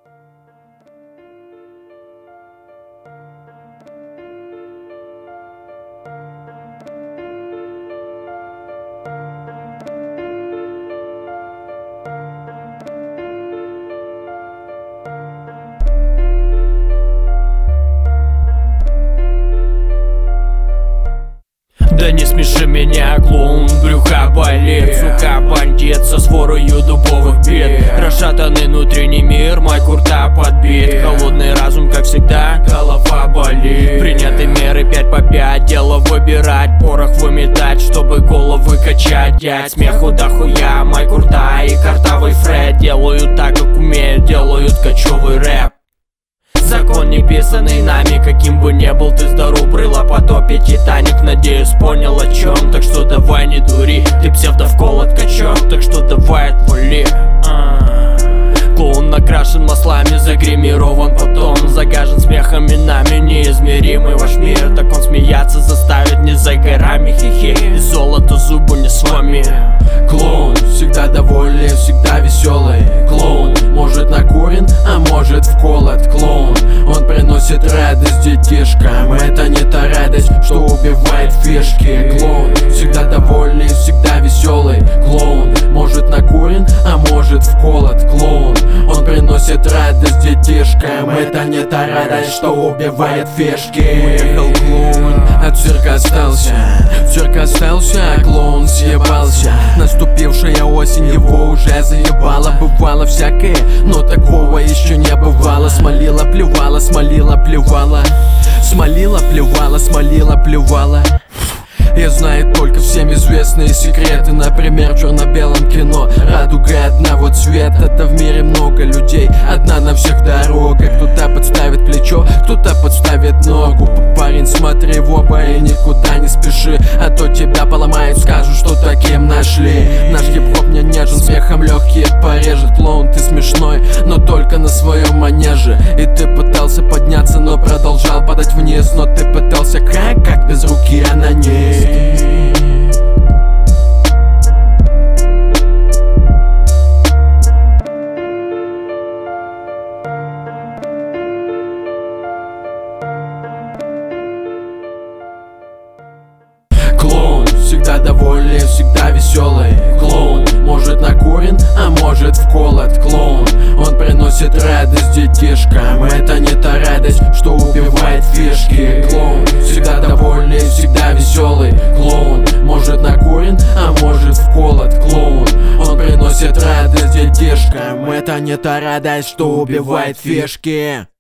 Да не смеши меня, клоун, брюха болит. Сука, бандит со сворою дубовых бед. Расшатанный внутренний мир, Майкл Та подбит. Холодный разум, как всегда, голова болит. Приняты меры 5 по 5, дело выбирать, порох выметать, чтобы головы качать. Дядь, смеху дохуя, Майкл Та и картавый Фред делают так, как умеют, делают кочевый рэп. Закон не писанный нами, каким бы ни был ты здоров. Брыла потопе Титаник, надеюсь, понял о чем. Так что давай не дури, ты псевдовколот качок. Так что давай отвали. Клоун накрашен маслами, загримирован потом, загажен смехами нами, неизмеримый ваш мир. Так он смеяться заставит не за горами, хихи, и золото зубу не сломи. Клоун всегда довольный, всегда веселый. Клоун может накурен, а может вколот. Клоун, он приносит радость детишкам. Это не та радость, что убивает фишки. Клоун всегда довольный, всегда веселый. Клоун может накурен, а может вколот. Клоун, он приносит радость детишкам. Это не та радость, что убивает фишки. Уехал клоун, от цирка остался. Цирк остался, а клоун съебался. Наступившая осень его уже заебала. Бывало всякое, но такого еще не бывало. Смолила, плевала, смолила, плевала. Смолила, плевала, смолила, плевала. Я знаю только всем известные секреты. Например, в черно-белом кино радуга одного цвета. Да в мире много людей, одна на всех дорога. Кто-то подставит плечо, кто-то подставит ногу. Парень, смотри в оба и никуда не спеши, а то тебя поломают, скажут, что таким нашли. Наш хип-хоп не нежен, смехом легкие порежет. Клоун, ты смешной, но только на своем манеже. И ты пытался подняться, но продолжал падать вниз. Но ты пытался как без руки, а на ней. Клоун всегда довольный, всегда веселый. Клоун может накурен, а может вколот. Клоун, он приносит радость детишкам. Это не та радость, что убивает фишки. Клоун всегда довольный, всегда веселый. Клоун может накурен, а может вколот. Клоун, он приносит радость детишкам. Это не та радость, что убивает фишки.